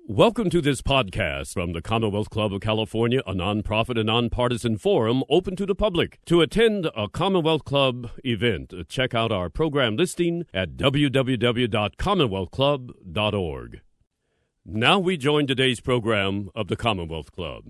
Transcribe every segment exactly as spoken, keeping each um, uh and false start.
Welcome to this podcast from the Commonwealth Club of California, a nonprofit and nonpartisan forum open to the public. To attend a Commonwealth Club event, check out our program listing at w w w dot commonwealth club dot org. Now we join today's program of the Commonwealth Club.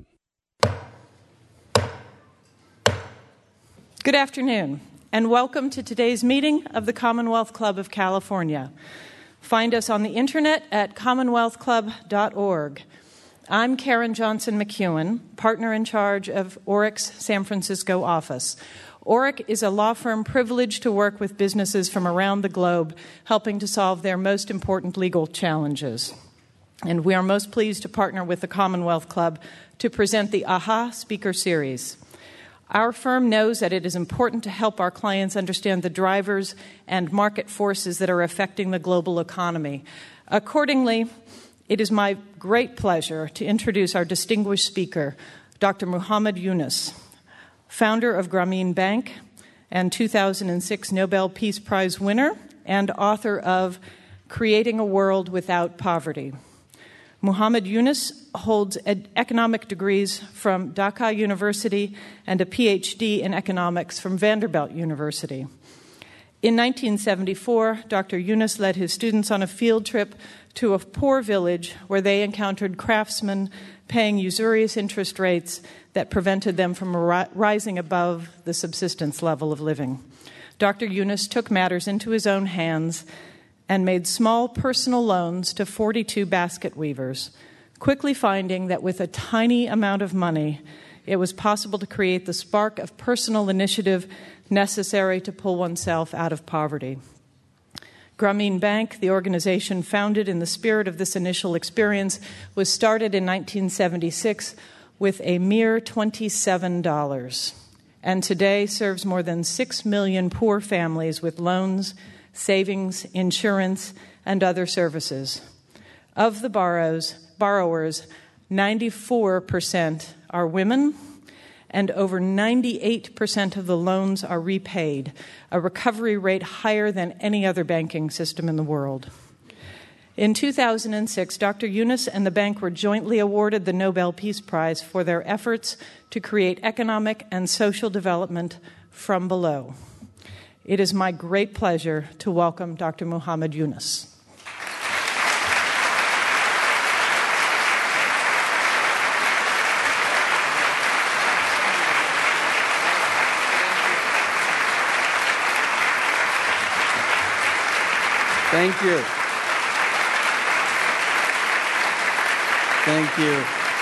Good afternoon, and welcome to today's meeting of the Commonwealth Club of California. Find us on the internet at commonwealth club dot org. I'm Karen Johnson McEwen, partner in charge of Orrick's San Francisco office. Orrick is a law firm privileged to work with businesses from around the globe, helping to solve their most important legal challenges. And we are most pleased to partner with the Commonwealth Club to present the AHA Speaker Series. Our firm knows that it is important to help our clients understand the drivers and market forces that are affecting the global economy. Accordingly, it is my great pleasure to introduce our distinguished speaker, Doctor Muhammad Yunus, founder of Grameen Bank and two thousand six Nobel Peace Prize winner and author of Creating a World Without Poverty. Muhammad Yunus holds ed- economic degrees from Dhaka University and a P H D in economics from Vanderbilt University. In nineteen seventy-four, Doctor Yunus led his students on a field trip to a poor village where they encountered craftsmen paying usurious interest rates that prevented them from ri- rising above the subsistence level of living. Doctor Yunus took matters into his own hands and made small personal loans to forty-two basket weavers, quickly finding that with a tiny amount of money, it was possible to create the spark of personal initiative necessary to pull oneself out of poverty. Grameen Bank, the organization founded in the spirit of this initial experience, was started in nineteen seventy-six with a mere twenty-seven dollars, and today serves more than six million poor families with loans, savings, insurance, and other services. Of the borrows, borrowers, ninety-four percent are women, and over ninety-eight percent of the loans are repaid, a recovery rate higher than any other banking system in the world. In two thousand six, Doctor Yunus and the bank were jointly awarded the Nobel Peace Prize for their efforts to create economic and social development from below. It is my great pleasure to welcome Doctor Muhammad Yunus. Thank you. Thank you.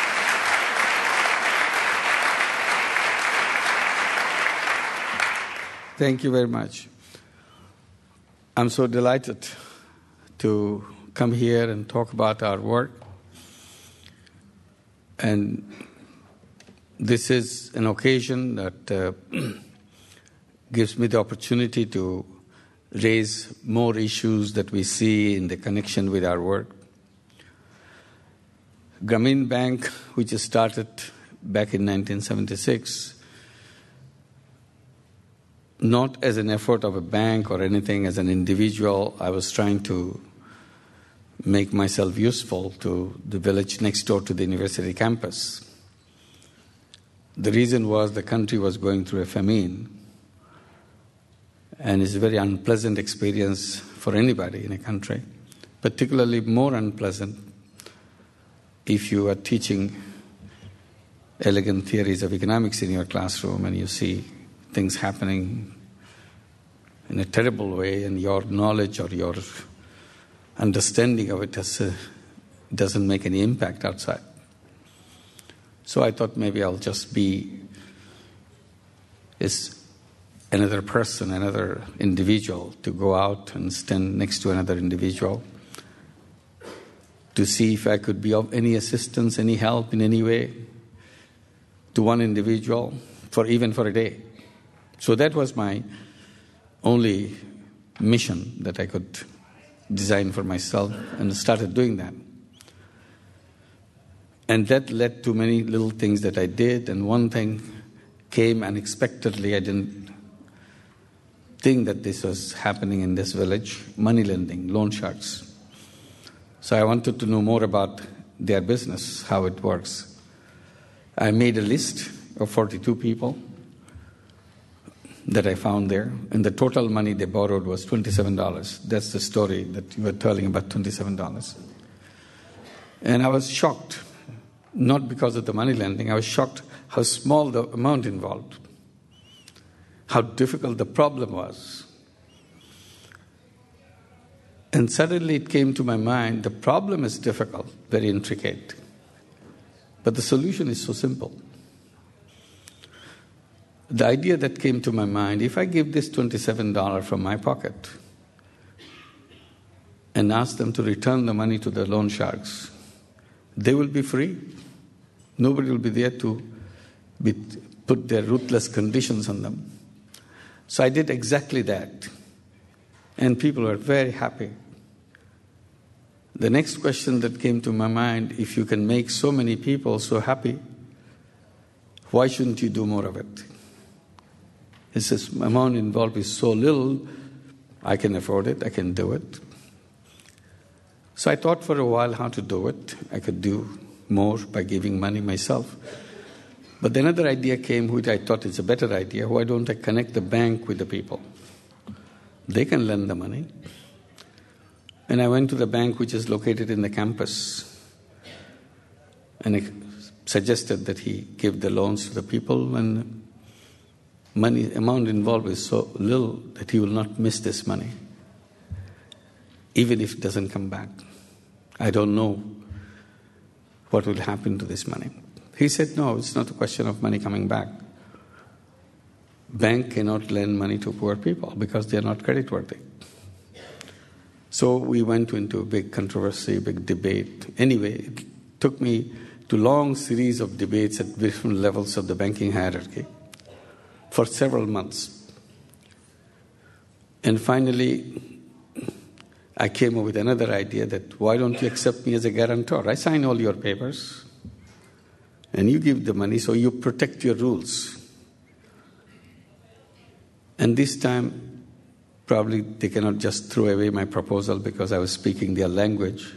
Thank you very much. I'm so delighted to come here and talk about our work. And this is an occasion that uh, gives me the opportunity to raise more issues that we see in the connection with our work. Grameen Bank, which was started back in nineteen seventy-six, not as an effort of a bank or anything, as an individual, I was trying to make myself useful to the village next door to the university campus. The reason was the country was going through a famine, and it's a very unpleasant experience for anybody in a country, particularly more unpleasant if you are teaching elegant theories of economics in your classroom and you see things happening in a terrible way, and your knowledge or your understanding of it has, uh, doesn't make any impact outside. So I thought maybe I'll just be is another person, another individual, to go out and stand next to another individual to see if I could be of any assistance, any help in any way to one individual, for even for a day. So that was my only mission that I could design for myself, and started doing that. And that led to many little things that I did, and one thing came unexpectedly. I didn't think that this was happening in this village, money lending, loan sharks. So I wanted to know more about their business, how it works. I made a list of forty-two people that I found there, and the total money they borrowed was twenty-seven dollars. That's the story that you were telling about twenty-seven dollars. And I was shocked, not because of the money lending, I was shocked how small the amount involved, how difficult the problem was. And suddenly it came to my mind, the problem is difficult, very intricate, but the solution is so simple. The idea that came to my mind, if I give this twenty-seven dollars from my pocket and ask them to return the money to the loan sharks, they will be free. Nobody will be there to be, put their ruthless conditions on them. So I did exactly that. And people were very happy. The next question that came to my mind, if you can make so many people so happy, why shouldn't you do more of it? It says, amount involved is so little, I can afford it, I can do it. So I thought for a while how to do it. I could do more by giving money myself. But then another idea came, which I thought is a better idea. Why don't I connect the bank with the people? They can lend the money. And I went to the bank which is located in the campus. And I suggested that he give the loans to the people, and money amount involved is so little that he will not miss this money, even if it doesn't come back. I don't know what will happen to this money. He said, no, it's not a question of money coming back. Bank cannot lend money to poor people because they are not creditworthy. So we went into a big controversy, big debate. Anyway, it took me to a long series of debates at different levels of the banking hierarchy for several months. And finally, I came up with another idea that why don't you accept me as a guarantor? I sign all your papers and you give the money, so you protect your rules. And this time, probably they cannot just throw away my proposal because I was speaking their language.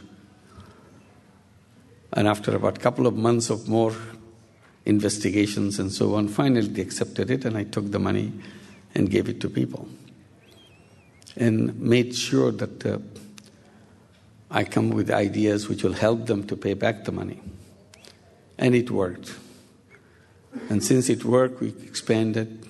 And after about a couple of months of more investigations and so on, finally they accepted it, and I took the money and gave it to people. And made sure that uh, I come with ideas which will help them to pay back the money. And it worked. And since it worked, we expanded.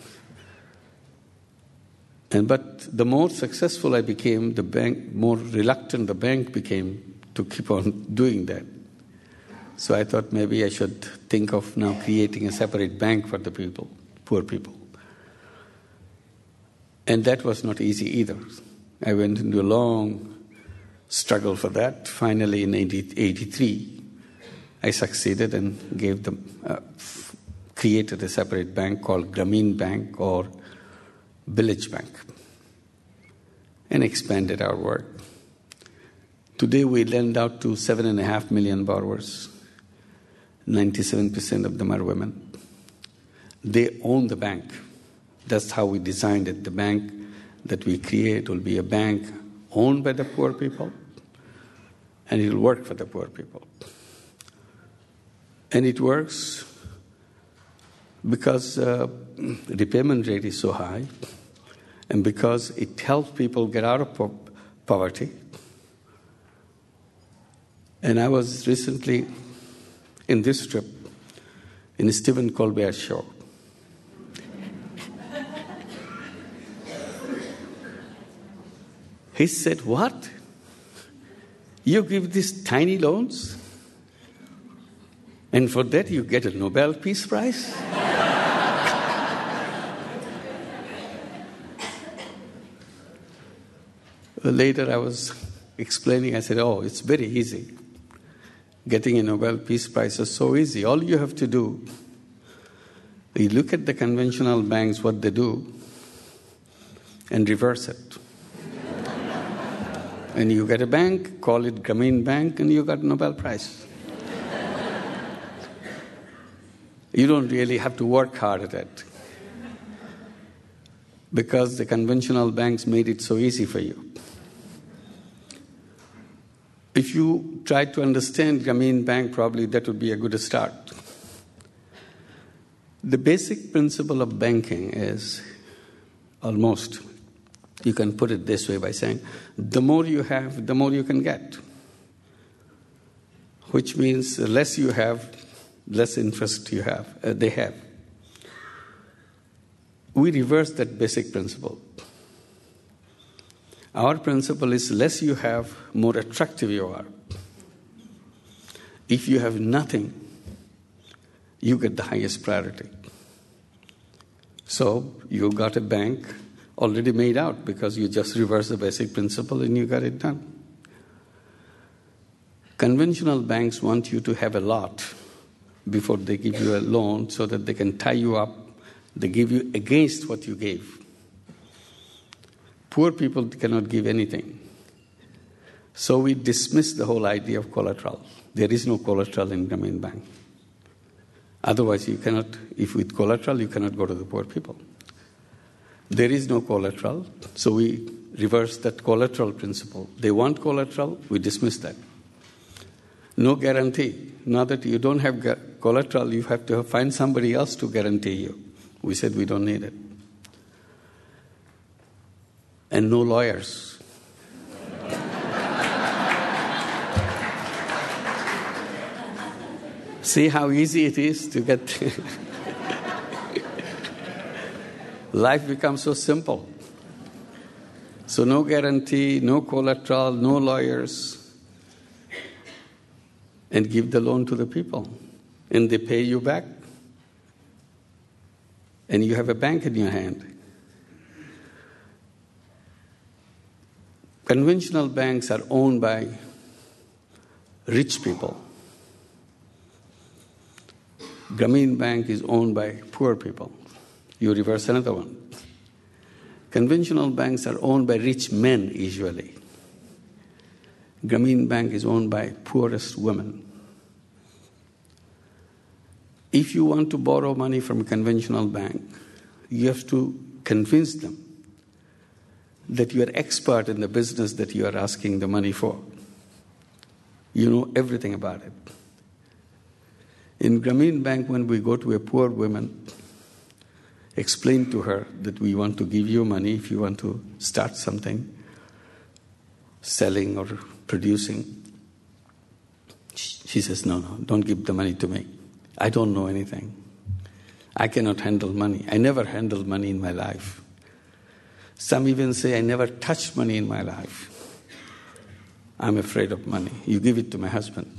And but the more successful I became, the bank, more reluctant the bank became to keep on doing that. So I thought maybe I should think of now creating a separate bank for the people, poor people. And that was not easy either. I went into a long struggle for that. Finally, in eighty-three, I succeeded and gave them, uh, f- created a separate bank called Grameen Bank or Village Bank, and expanded our work. Today, we lend out to seven and a half million borrowers. ninety-seven percent of them are women. They own the bank. That's how we designed it. The bank that we create will be a bank owned by the poor people, and it will work for the poor people. And it works because uh, repayment rate is so high, and because it helps people get out of po- poverty. And I was recently in this trip in Stephen Colbert's show. He said, what? You give these tiny loans? And for that you get a Nobel Peace Prize? Later I was explaining, I said, oh, it's very easy. Getting a Nobel Peace Prize is so easy. All you have to do, you look at the conventional banks, what they do, and reverse it. And you get a bank, call it Grameen Bank, and you got a Nobel Prize. You don't really have to work hard at it, because the conventional banks made it so easy for you. If you try to understand Grameen Bank, probably that would be a good start. The basic principle of banking is almost, you can put it this way by saying, the more you have, the more you can get. Which means the less you have, less interest you have, uh, they have. We reverse that basic principle. Our principle is less you have, more attractive you are. If you have nothing, you get the highest priority. So you got a bank already made out because you just reverse the basic principle and you got it done. Conventional banks want you to have a lot before they give you a loan so that they can tie you up. They give you against what you gave. Poor people cannot give anything. So we dismiss the whole idea of collateral. There is no collateral in Grameen Bank. Otherwise, you cannot, if with collateral, you cannot go to the poor people. There is no collateral, so we reverse that collateral principle. They want collateral, we dismiss that. No guarantee. Now that you don't have collateral, you have to find somebody else to guarantee you. We said we don't need it. And no lawyers. See how easy it is to get... Life becomes so simple. So no guarantee, no collateral, no lawyers. And give the loan to the people. And they pay you back. And you have a bank in your hand. Conventional banks are owned by rich people. Grameen Bank is owned by poor people. You reverse another one. Conventional banks are owned by rich men, usually. Grameen Bank is owned by poorest women. If you want to borrow money from a conventional bank, you have to convince them that you are expert in the business that you are asking the money for. You know everything about it. In Grameen Bank, when we go to a poor woman, explain to her that we want to give you money if you want to start something, selling or producing. She says, no, no, don't give the money to me. I don't know anything. I cannot handle money. I never handled money in my life. Some even say I never touched money in my life. I'm afraid of money. You give it to my husband.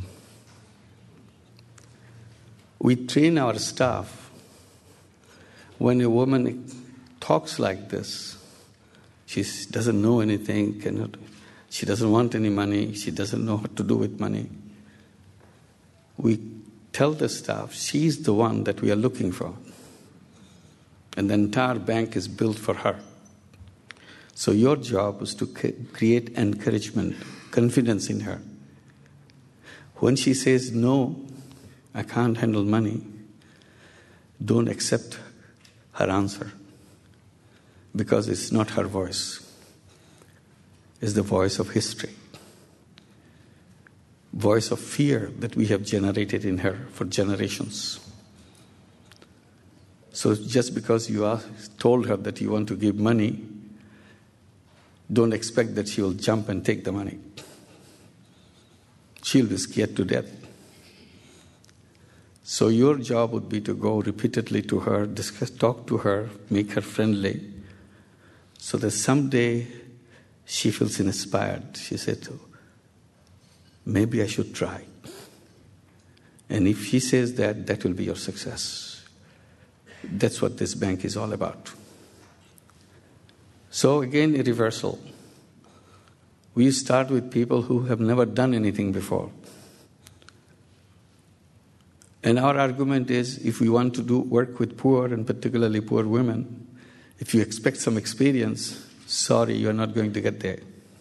We train our staff. When a woman talks like this, she doesn't know anything, cannot, she doesn't want any money, she doesn't know what to do with money. We tell the staff, she's the one that we are looking for. And the entire bank is built for her. So your job is to create encouragement, confidence in her. When she says, no, I can't handle money, don't accept her answer. Because it's not her voice. It's the voice of history. Voice of fear that we have generated in her for generations. So just because you are told her that you want to give money, don't expect that she will jump and take the money. She'll be scared to death. So your job would be to go repeatedly to her, discuss, talk to her, make her friendly, so that someday she feels inspired. She said, maybe I should try. And if she says that, that will be your success. That's what this bank is all about. So again, a reversal. We start with people who have never done anything before. And our argument is, if we want to do work with poor, and particularly poor women, if you expect some experience, sorry, you're not going to get there.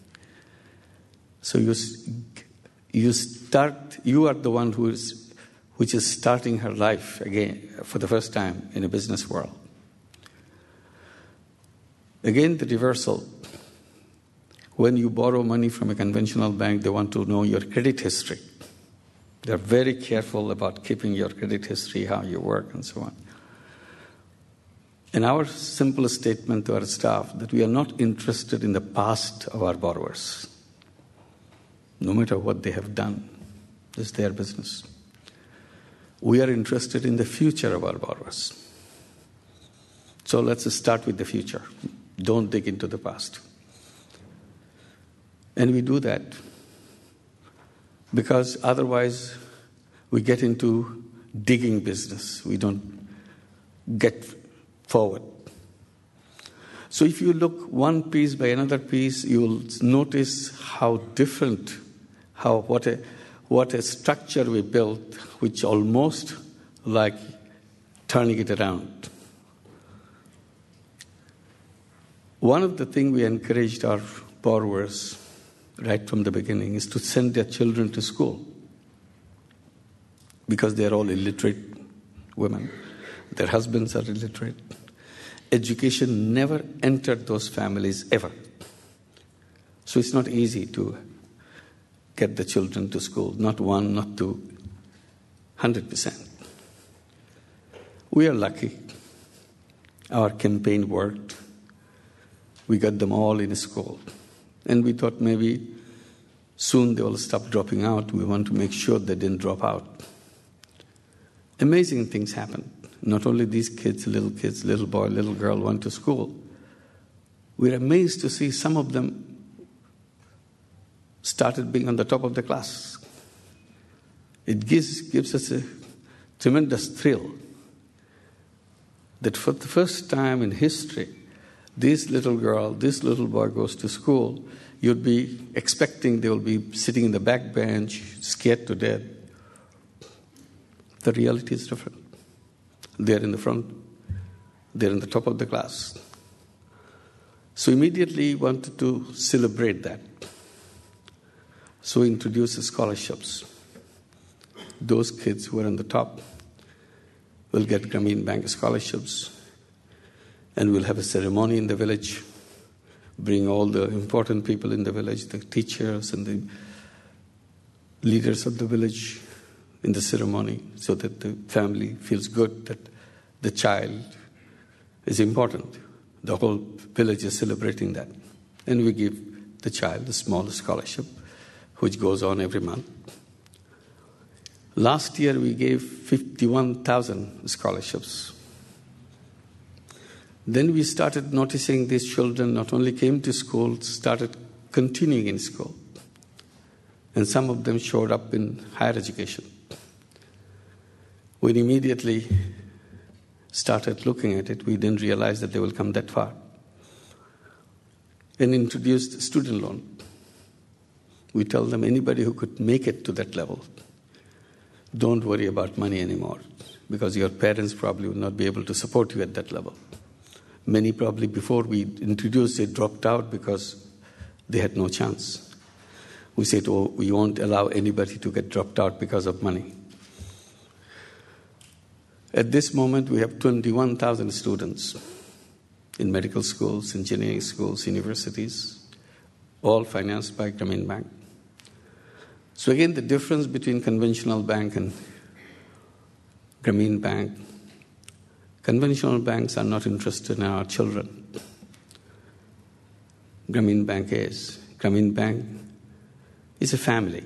So you, you start, you are the one who is, which is starting her life again for the first time in a business world. Again, the reversal. when you borrow money from a conventional bank, they want to know your credit history. They're very careful about keeping your credit history, how you work, and so on. And our simple statement to our staff that we are not interested in the past of our borrowers. No matter what they have done, it's their business. We are interested in the future of our borrowers. So let's start with the future. Don't dig into the past. And we do that because otherwise we get into digging business. We don't get forward. So if you look one piece by another piece, you will notice how different, how what a what a structure we built, which almost like turning it around. One of the things we encouraged our borrowers right from the beginning is to send their children to school because they're all illiterate women. Their husbands are illiterate. Education never entered those families ever. So it's not easy to get the children to school. Not one, not two, one hundred percent. We are lucky. Our campaign worked. We got them all in school. And we thought maybe soon they will stop dropping out. We want to make sure they didn't drop out. Amazing things happened. Not only these kids, little kids, little boy, little girl went to school. We're amazed to see some of them started being on the top of the class. It gives, gives us a tremendous thrill that for the first time in history, this little girl, this little boy goes to school, you'd be expecting they will be sitting in the back bench, scared to death. The reality is different. They're in the front. They're in the top of the class. So immediately wanted to celebrate that. So we introduced scholarships. Those kids who are on the top will get Grameen Bank scholarships. And we'll have a ceremony in the village, bring all the important people in the village, the teachers and the leaders of the village in the ceremony so that the family feels good that the child is important. The whole village is celebrating that. And we give the child a small scholarship, which goes on every month. Last year, we gave fifty-one thousand scholarships. Then we started noticing these children not only came to school, started continuing in school. And some of them showed up in higher education. We immediately started looking at it. We didn't realize that they will come that far. And introduced student loan. We tell them anybody who could make it to that level, don't worry about money anymore because your parents probably will not be able to support you at that level. Many probably before we introduced it dropped out because they had no chance. We said, oh, we won't allow anybody to get dropped out because of money. At this moment, we have twenty-one thousand students in medical schools, engineering schools, universities, all financed by Grameen Bank. So again, the difference between conventional bank and Grameen Bank, conventional banks are not interested in our children. Grameen Bank is. Grameen Bank is a family.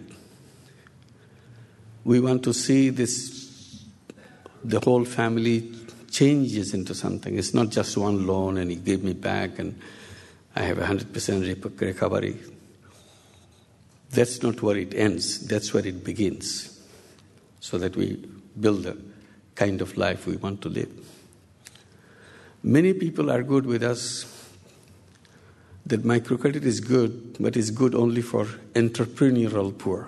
We want to see this, the whole family changes into something. It's not just one loan and he gave me back and I have one hundred percent recovery. That's not where it ends. That's where it begins, so that we build the kind of life we want to live. Many people are good with us that microcredit is good, but it's good only for entrepreneurial poor.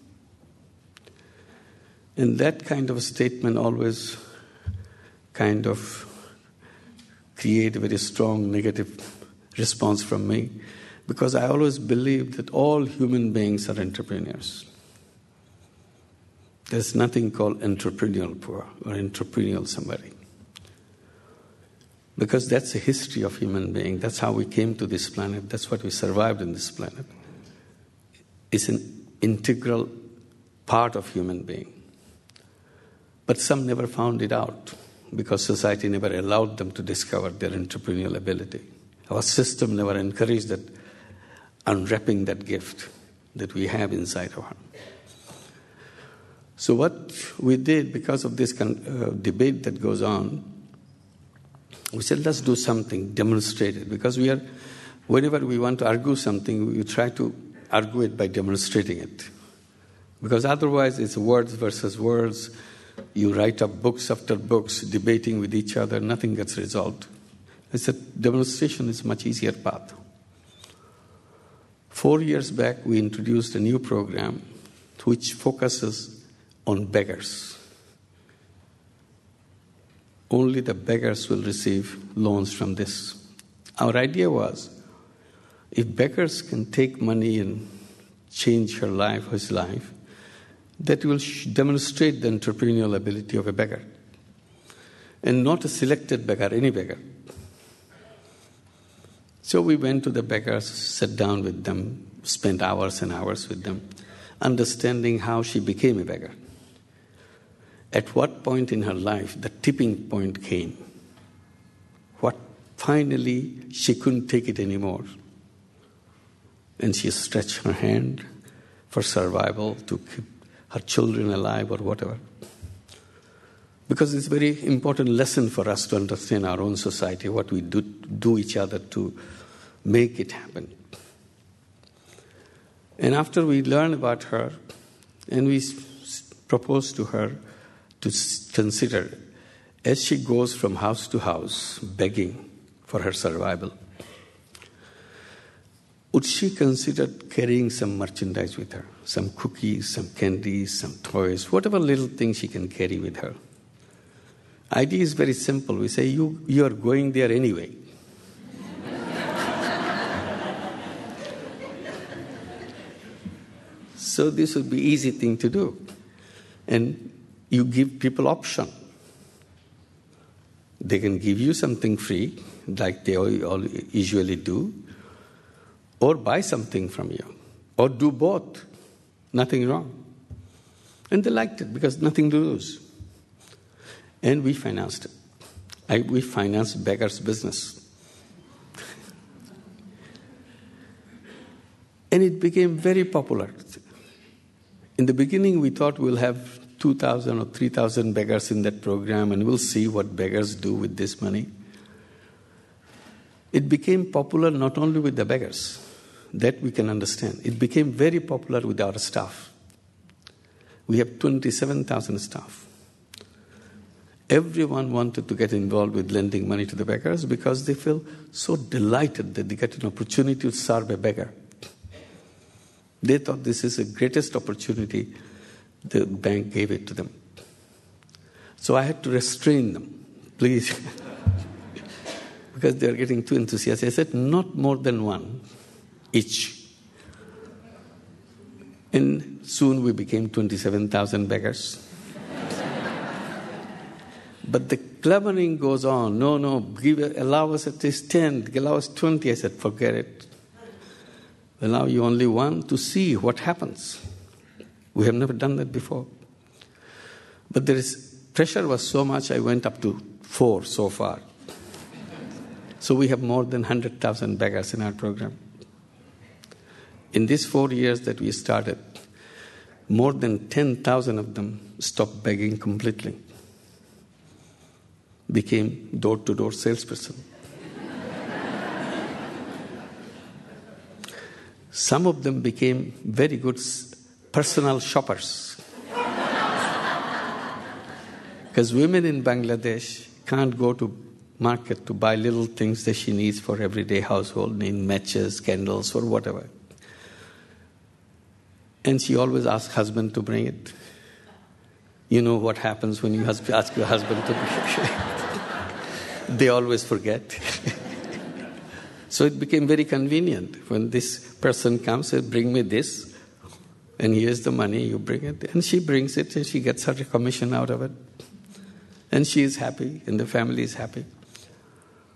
And that kind of statement always kind of create a very strong negative response from me, because I always believe that all human beings are entrepreneurs. There's nothing called entrepreneurial poor or entrepreneurial somebody. Because that's the history of human being. That's how we came to this planet. That's what we survived in this planet. It's an integral part of human being. But some never found it out because society never allowed them to discover their entrepreneurial ability. Our system never encouraged that unwrapping that gift that we have inside our heart. So what we did, because of this uh, debate that goes on, we said, let's do something, demonstrate it. Because we are, whenever we want to argue something, we try to argue it by demonstrating it. Because otherwise it's words versus words. You write up books after books, debating with each other, nothing gets resolved. I said, demonstration is a much easier path. Four years back, we introduced a new program which focuses on beggars. Only the beggars will receive loans from this. Our idea was, if beggars can take money and change her life, his life, that will demonstrate the entrepreneurial ability of a beggar. And not a selected beggar, any beggar. So we went to the beggars, sat down with them, spent hours and hours with them, understanding how she became a beggar. At what point in her life the tipping point came? What finally she couldn't take it anymore. And she stretched her hand for survival to keep her children alive or whatever. Because it's a very important lesson for us to understand our own society, what we do, do each other to make it happen. And after we learned about her, and we proposed to her to consider, as she goes from house to house begging for her survival, would she consider carrying some merchandise with her? Some cookies, some candies, some toys, whatever little thing she can carry with her. Idea is very simple. We say, you, you are going there anyway. So this would be easy thing to do. And you give people option. They can give you something free, like they all, all usually do, or buy something from you, or do both. Nothing wrong. And they liked it because nothing to lose. And we financed it. I, we financed beggars' business. And it became very popular. In the beginning, we thought we'll have two thousand or three thousand beggars in that program, and we'll see what beggars do with this money. It became popular not only with the beggars. That we can understand. It became very popular with our staff. We have twenty-seven thousand staff. Everyone wanted to get involved with lending money to the beggars because they feel so delighted that they get an opportunity to serve a beggar. They thought this is the greatest opportunity. The bank gave it to them. So I had to restrain them, please, because they are getting too enthusiastic. I said, not more than one each. And soon we became twenty-seven thousand beggars. But the clevering goes on. No, no, give, allow us at least ten, allow us twenty. I said, forget it. Allow you only one to see what happens. We have never done that before. But there is, pressure was so much, I went up to four so far. So we have more than one hundred thousand beggars in our program. In these four years that we started, more than ten thousand of them stopped begging completely. Became door-to-door salesperson. Some of them became very good personal shoppers. Because women in Bangladesh can't go to market to buy little things that she needs for everyday household, need matches, candles, or whatever. And she always asks husband to bring it. You know what happens when you ask your husband to bring it. They always forget. So it became very convenient. When this person comes and bring me this, and here's the money, you bring it. And she brings it, and she gets her commission out of it. And she is happy, and the family is happy.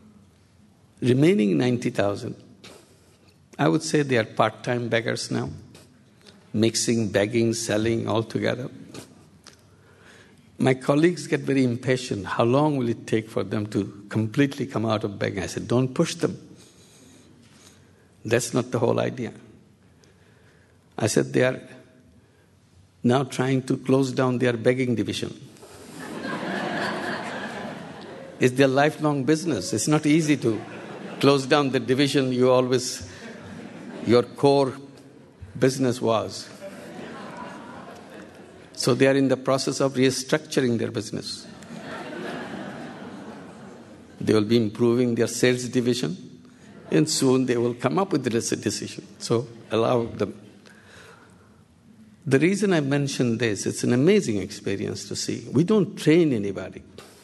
Remaining ninety thousand, I would say they are part-time beggars now, mixing, begging, selling all together. My colleagues get very impatient. How long will it take for them to completely come out of begging? I said, don't push them. That's not the whole idea. I said, they are now trying to close down their begging division. It's their lifelong business. It's not easy to close down the division you always, your core business was. So they are in the process of restructuring their business. They will be improving their sales division, and soon they will come up with this decision. So allow them. The reason I mention this, it's an amazing experience to see. We don't train anybody.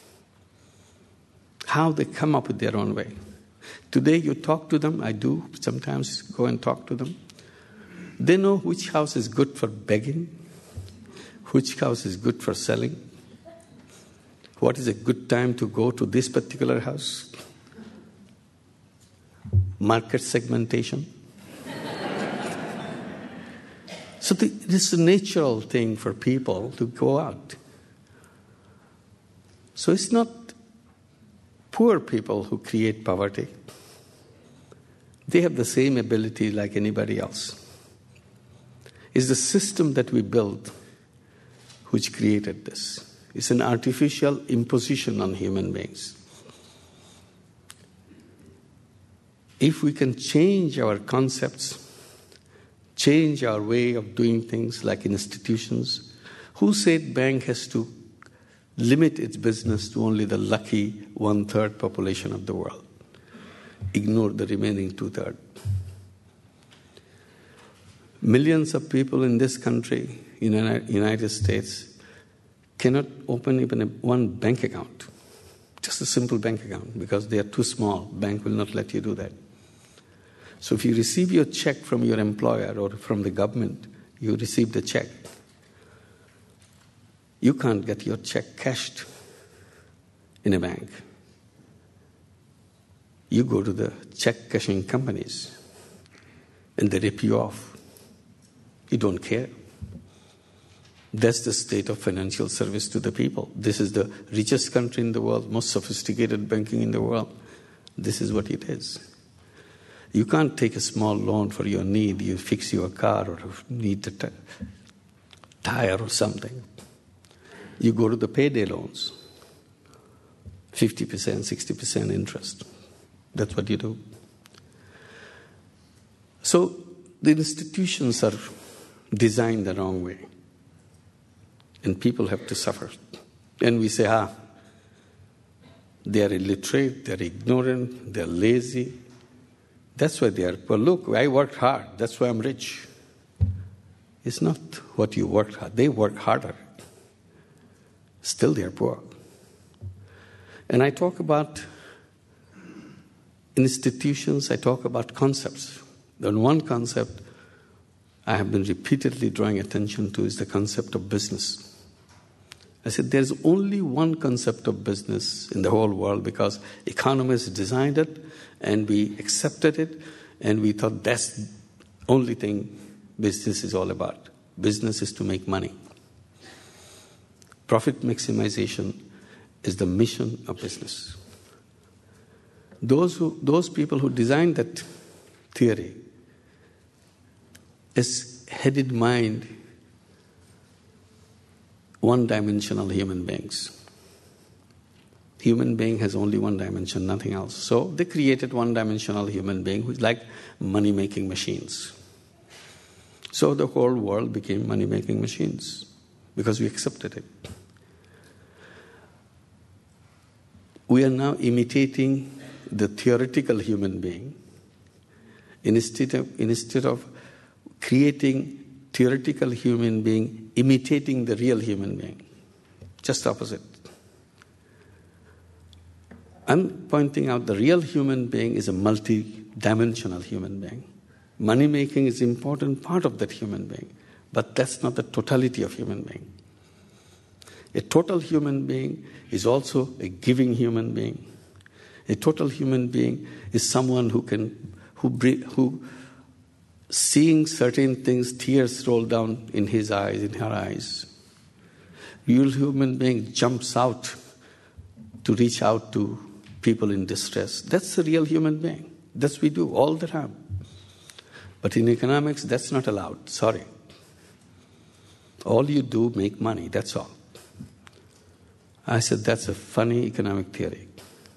How they come up with their own way. Today you talk to them, I do sometimes go and talk to them. They know which house is good for begging, which house is good for selling, what is a good time to go to this particular house, market segmentation. So the, this is a natural thing for people to go out. So it's not poor people who create poverty. They have the same ability like anybody else. It's the system that we build which created this. It's an artificial imposition on human beings. If we can change our concepts, change our way of doing things like institutions, who said bank has to limit its business to only the lucky one-third population of the world? Ignore the remaining two-thirds. Millions of people in this country, in the United States, cannot open even a, one bank account, just a simple bank account, because they are too small. Bank will not let you do that. So if you receive your check from your employer or from the government, you receive the check. You can't get your check cashed in a bank. You go to the check cashing companies and they rip you off. You don't care. That's the state of financial service to the people. This is the richest country in the world, most sophisticated banking in the world. This is what it is. You can't take a small loan for your need. You fix your car or need a t- tire or something. You go to the payday loans, fifty percent, sixty percent interest. That's what you do. So the institutions are designed the wrong way. And people have to suffer. And we say, ah, they are illiterate, they are ignorant, they are lazy. That's why they are poor. Look, I worked hard, that's why I'm rich. It's not what you worked hard. They work harder. Still they are poor. And I talk about institutions, I talk about concepts. The one concept I have been repeatedly drawing attention to is the concept of business. I said there's only one concept of business in the whole world because economists designed it and we accepted it and we thought that's the only thing business is all about. Business is to make money. Profit maximization is the mission of business. Those who, those people who designed that theory is had in mind one-dimensional human beings. Human being has only one dimension, nothing else. So they created one-dimensional human being who's like money-making machines. So the whole world became money-making machines because we accepted it. We are now imitating the theoretical human being instead of, instead of creating theoretical human being imitating the real human being. Just opposite. I'm pointing out the real human being is a multi-dimensional human being. Money-making is an important part of that human being, but that's not the totality of human being. A total human being is also a giving human being, A total human being is someone who can, who, who seeing certain things, tears roll down in his eyes, in her eyes. Real human being jumps out to reach out to people in distress. That's a real human being. That's what we do all the time. But in economics, that's not allowed. Sorry. All you do, make money. That's all. I said, that's a funny economic theory.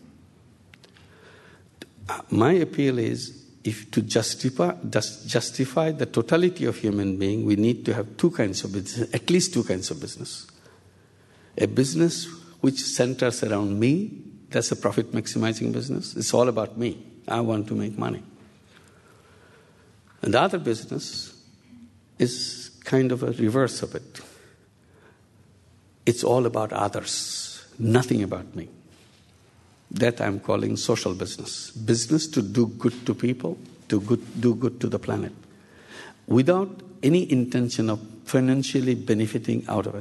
My appeal is, if to justify, justify the totality of human being, we need to have two kinds of business, at least two kinds of business. A business which centers around me, that's a profit-maximizing business. It's all about me. I want to make money. And the other business is kind of a reverse of it. It's all about others, nothing about me. That I'm calling social business. Business to do good to people, to good, do good to the planet, without any intention of financially benefiting out of it.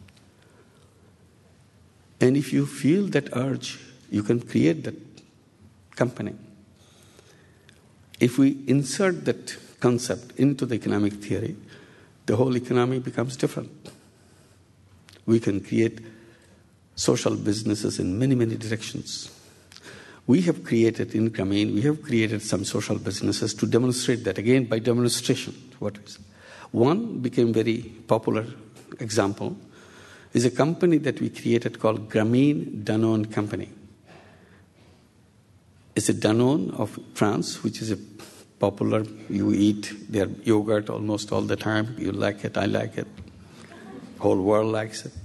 And if you feel that urge, you can create that company. If we insert that concept into the economic theory, the whole economy becomes different. We can create social businesses in many, many directions. We have created in Grameen, we have created some social businesses to demonstrate that, again, by demonstration. What is one became very popular example is a company that we created called Grameen Danone Company. It's a Danone of France, which is a popular, you eat their yogurt almost all the time. You like it, I like it. Whole world likes it.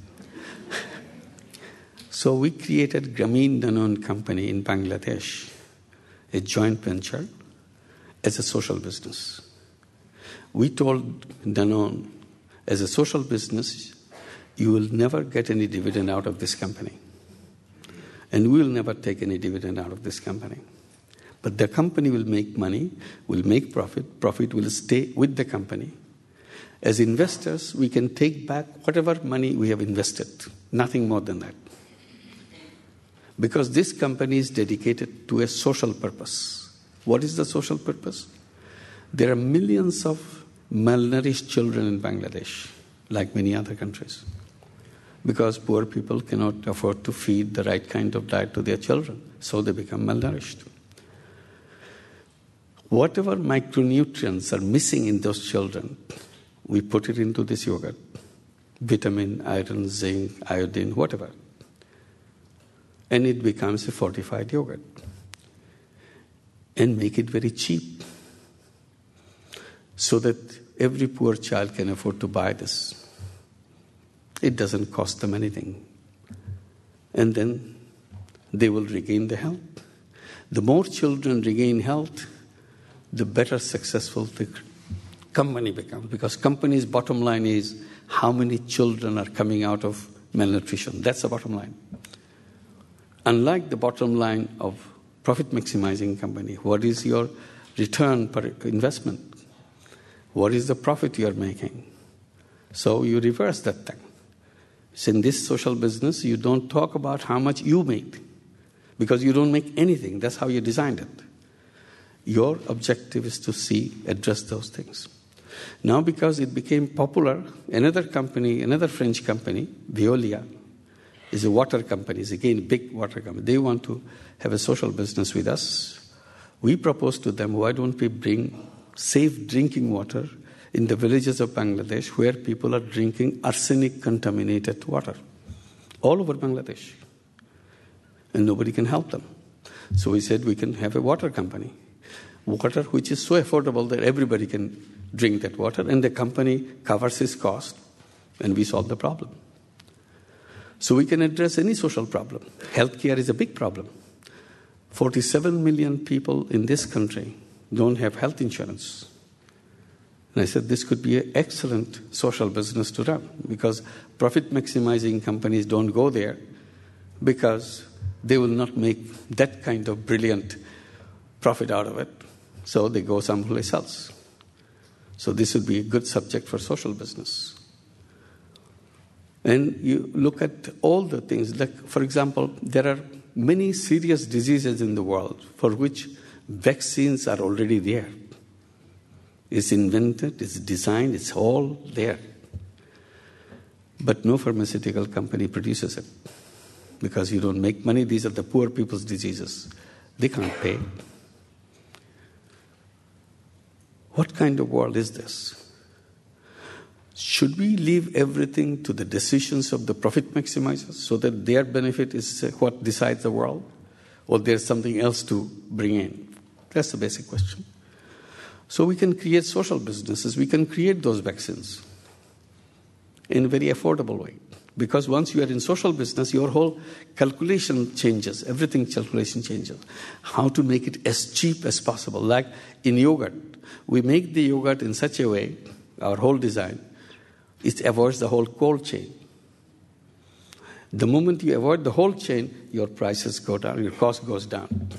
So we created Grameen Danone Company in Bangladesh, a joint venture, as a social business. We told Danone, as a social business, you will never get any dividend out of this company. And we will never take any dividend out of this company. But the company will make money, will make profit, profit will stay with the company. As investors, we can take back whatever money we have invested, nothing more than that. Because this company is dedicated to a social purpose. What is the social purpose? There are millions of malnourished children in Bangladesh, like many other countries, because poor people cannot afford to feed the right kind of diet to their children, so they become malnourished. Whatever micronutrients are missing in those children, we put it into this yogurt. Vitamin, iron, zinc, iodine, whatever. And it becomes a fortified yogurt. And make it very cheap, so that every poor child can afford to buy this. It doesn't cost them anything. And then they will regain the health. The more children regain health, the better successful the company becomes. Because company's bottom line is how many children are coming out of malnutrition. That's the bottom line. Unlike the bottom line of profit-maximizing company, what is your return per investment? What is the profit you are making? So you reverse that thing. So in this social business, you don't talk about how much you make, because you don't make anything. That's how you designed it. Your objective is to see, address those things. Now, because it became popular, another company, another French company, Veolia, is a water company, is again a big water company. They want to have a social business with us. We proposed to them, why don't we bring safe drinking water in the villages of Bangladesh where people are drinking arsenic-contaminated water all over Bangladesh. And nobody can help them. So we said we can have a water company. Water which is so affordable that everybody can drink that water, and the company covers its cost, and we solve the problem. So we can address any social problem. Healthcare is a big problem. forty-seven million people in this country don't have health insurance. And I said this could be an excellent social business to run, because profit-maximizing companies don't go there because they will not make that kind of brilliant profit out of it. So they go someplace else. So this would be a good subject for social business. And you look at all the things, like, for example, there are many serious diseases in the world for which vaccines are already there. It's invented, it's designed, it's all there. But no pharmaceutical company produces it because you don't make money. These are the poor people's diseases. They can't pay. What kind of world is this? Should we leave everything to the decisions of the profit maximizers so that their benefit is what decides the world? Or there's something else to bring in? That's the basic question. So we can create social businesses. We can create those vaccines in a very affordable way. Because once you are in social business, your whole calculation changes. Everything calculation changes. How to make it as cheap as possible. Like in yogurt, we make the yogurt in such a way, our whole design, it avoids the whole cold chain. The moment you avoid the whole chain, your prices go down, your cost goes down.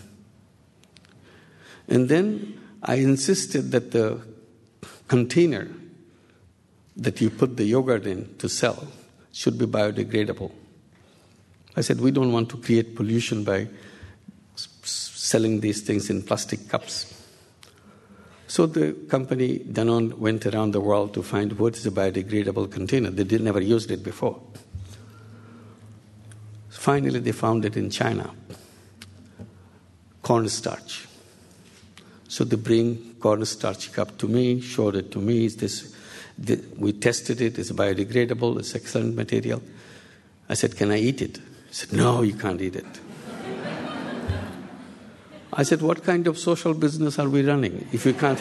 And then I insisted that the container that you put the yogurt in to sell should be biodegradable. I said, we don't want to create pollution by s- selling these things in plastic cups. So the company Danone went around the world to find what is a biodegradable container. They did never used it before. Finally, they found it in China. Cornstarch. So they bring cornstarch cup to me, showed it to me. It's this, the, we tested it. It's biodegradable. It's excellent material. I said, can I eat it? He said, no, you can't eat it. I said, what kind of social business are we running if we can't?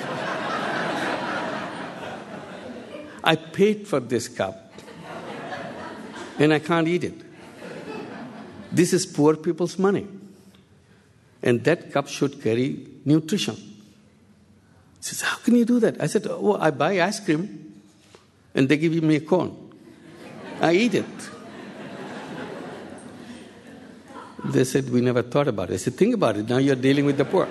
I paid for this cup, and I can't eat it. This is poor people's money. And that cup should carry nutrition. He says, how can you do that? I said, oh, I buy ice cream, and they give me a cone. I eat it. They said, we never thought about it. I said, think about it. Now you're dealing with the poor.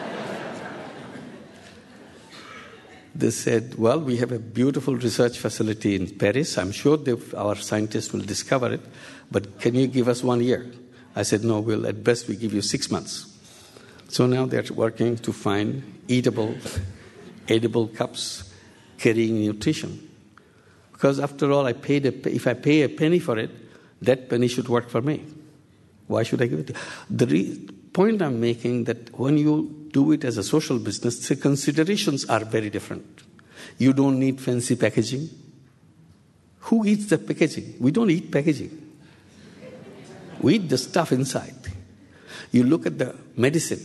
They said, well, we have a beautiful research facility in Paris. I'm sure our scientists will discover it. But can you give us one year? I said, no, we'll, at best we give you six months. So now they're working to find eatable, edible cups carrying nutrition. Because after all, I paid a, if I pay a penny for it, that penny should work for me. Why should I give it to you? The re- point I'm making that when you do it as a social business, the considerations are very different. You don't need fancy packaging. Who eats the packaging? We don't eat packaging. We eat the stuff inside. You look at the medicine.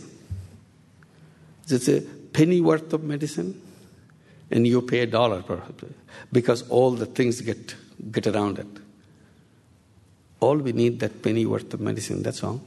It's a penny worth of medicine, and you pay a dollar per because all the things get get around it. All we need that penny worth of medicine, that's all.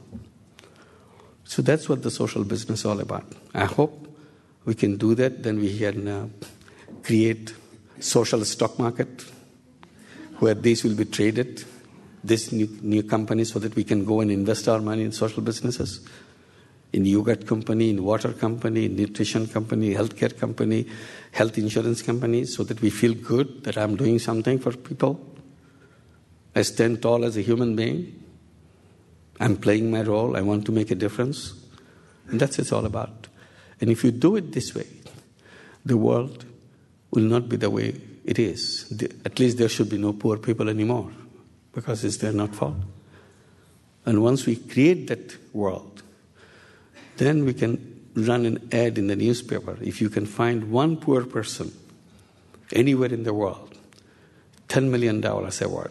So that's what the social business is all about. I hope we can do that. Then we can uh, create social stock market where these will be traded, this new, new company, so that we can go and invest our money in social businesses, in yogurt company, in water company, in nutrition company, healthcare company, health insurance company, so that we feel good that I'm doing something for people. I stand tall as a human being. I'm playing my role. I want to make a difference. And that's what it's all about. And if you do it this way, the world will not be the way it is. The, at least there should be no poor people anymore, because it's their not fault. And once we create that world, then we can run an ad in the newspaper. If you can find one poor person anywhere in the world, ten million dollars award.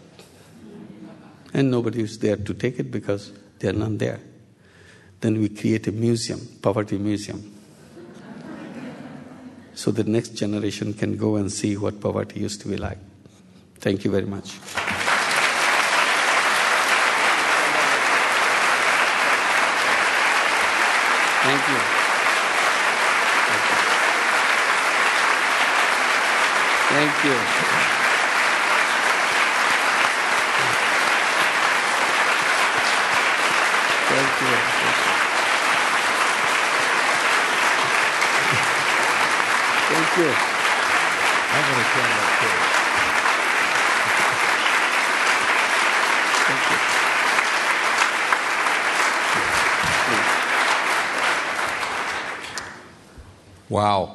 And nobody is there to take it because they are not there. Then we create a museum, poverty museum, so the next generation can go and see what poverty used to be like. Thank you very much. Thank you. Thank you. Thank you. Thank you. Thank you. I'm going to turn that too. Thank you. Wow.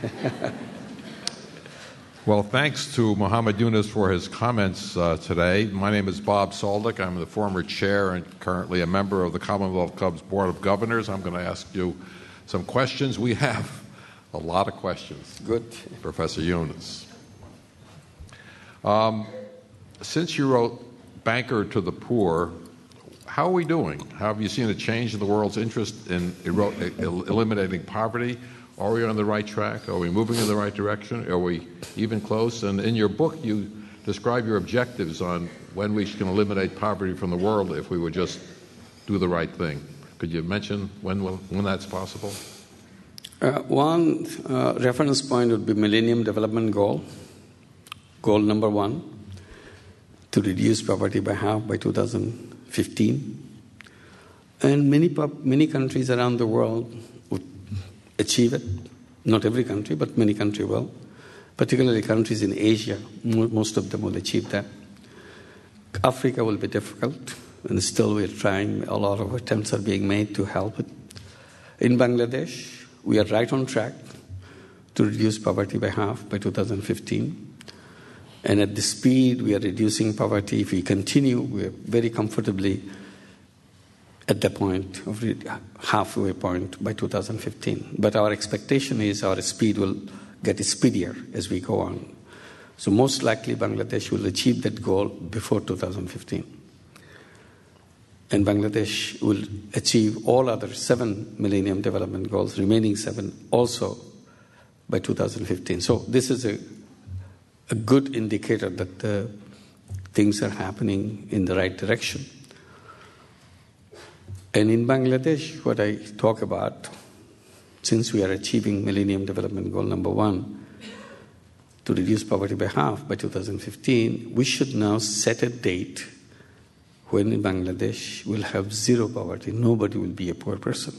Well, thanks to Muhammad Yunus for his comments uh, today. My name is Bob Soldick. I'm the former chair and currently a member of the Commonwealth Club's Board of Governors. I'm going to ask you some questions. We have a lot of questions. Good. Professor Yunus. Um, since you wrote Banker to the Poor, how are we doing? How have you seen a change in the world's interest in ero- eliminating poverty? Are we on the right track? Are we moving in the right direction? Are we even close? And in your book, you describe your objectives on when we can eliminate poverty from the world if we would just do the right thing. Could you mention when will, when that's possible? Uh, one uh, reference point would be Millennium Development Goal, goal number one, to reduce poverty by half by two thousand fifteen. And many, many countries around the world would achieve it. Not every country, but many countries will. Particularly countries in Asia, most of them will achieve that. Africa will be difficult, and still we're trying. A lot of attempts are being made to help it. In Bangladesh, we are right on track to reduce poverty by half by two thousand fifteen. And at the speed we are reducing poverty, if we continue, we are very comfortably at the point of the halfway point by two thousand fifteen. But our expectation is our speed will get speedier as we go on. So most likely Bangladesh will achieve that goal before two thousand fifteen. And Bangladesh will achieve all other seven Millennium Development Goals, remaining seven, also by two thousand fifteen. So this is a, a good indicator that uh, things are happening in the right direction. And in Bangladesh, what I talk about, since we are achieving Millennium Development Goal number one, to reduce poverty by half by two thousand fifteen, we should now set a date when in Bangladesh we'll have zero poverty. Nobody will be a poor person.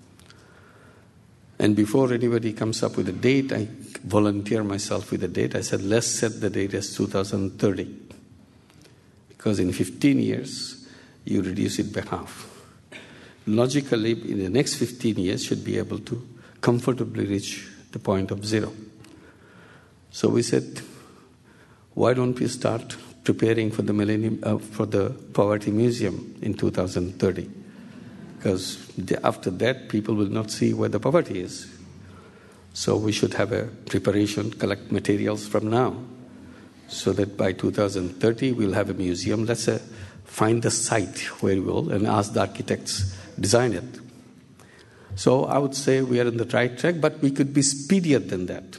And before anybody comes up with a date, I volunteer myself with a date. I said, let's set the date as two thousand thirty. Because in fifteen years, you reduce it by half. Logically, in the next fifteen years, should be able to comfortably reach the point of zero. So we said, why don't we start preparing for the millennium, uh, for the Poverty Museum in two thousand thirty? Because the, after that, people will not see where the poverty is. So we should have a preparation, collect materials from now, so that by two thousand thirty, we'll have a museum. Let's uh, find the site where we will and ask the architects design it. So I would say we are on the right track, but we could be speedier than that,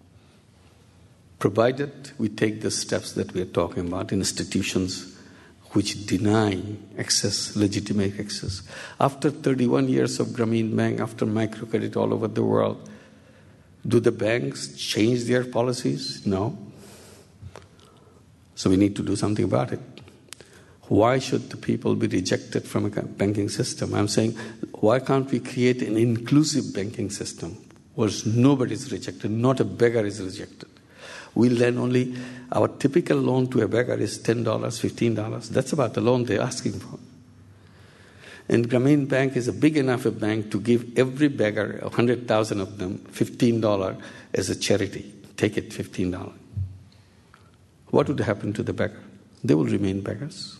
provided we take the steps that we are talking about in institutions which deny access, legitimate access. After thirty-one years of Grameen Bank, after microcredit all over the world, do the banks change their policies? No. So we need to do something about it. Why should the people be rejected from a banking system? I'm saying, why can't we create an inclusive banking system where nobody is rejected, not a beggar is rejected? We lend only, our typical loan to a beggar is ten dollars, fifteen dollars. That's about the loan they're asking for. And Grameen Bank is a big enough a bank to give every beggar, one hundred thousand of them, fifteen dollars as a charity. Take it, fifteen dollars. What would happen to the beggar? They will remain beggars.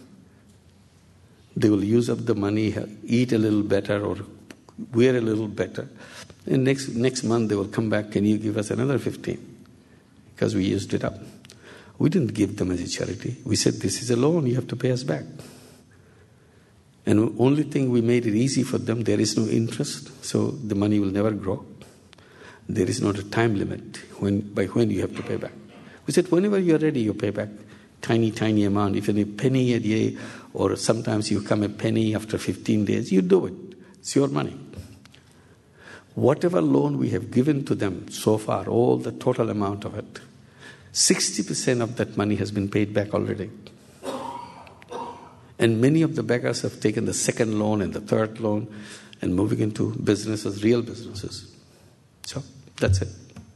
They will use up the money, eat a little better or wear a little better. And next next month they will come back, can you give us another fifteen? Because we used it up. We didn't give them as a charity. We said, this is a loan, you have to pay us back. And the only thing we made it easy for them, there is no interest, so the money will never grow. There is not a time limit when by when you have to pay back. We said, whenever you're ready, you pay back. Tiny, tiny amount. If any penny a day, or sometimes you come a penny after fifteen days, you do it. It's your money. Whatever loan we have given to them so far, all the total amount of it, sixty percent of that money has been paid back already. And many of the beggars have taken the second loan and the third loan and moving into businesses, real businesses. So that's it.